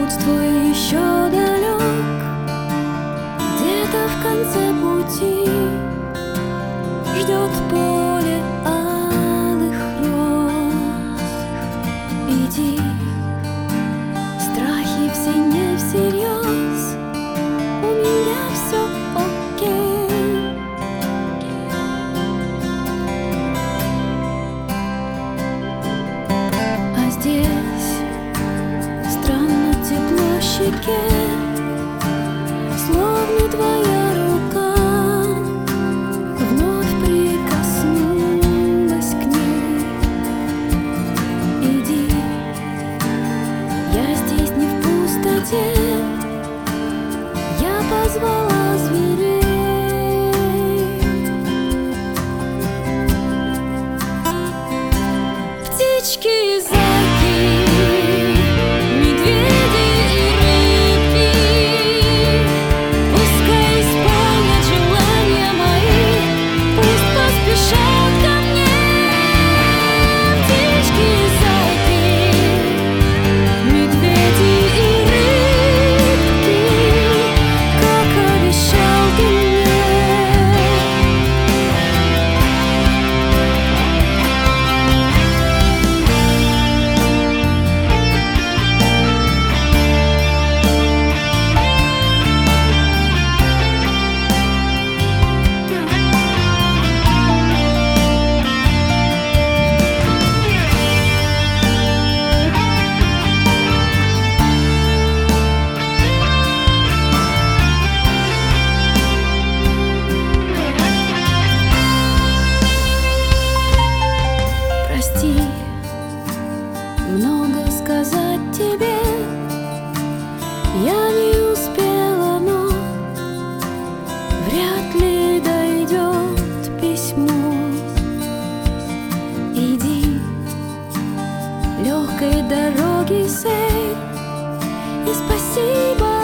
Путь твой еще далек, где-то в конце пути ждет поле алых роз. Иди, страхи все не всерьез, у меня все окей. А здесь странно тепло в щеке, словно твоя рука вновь прикоснулась к ней. Иди, я здесь не в пустоте, я позвала зверей. Птички, зайки, медведи и рыбки, пускай исполнят желания мои, пусть поспешат ко мне. Птички, зайки, медведи и рыбки, как обещал ты мне. Прости, много сказать тебе я не успела, но вряд ли дойдет письмо. Иди, легкой дороги сей, и спасибо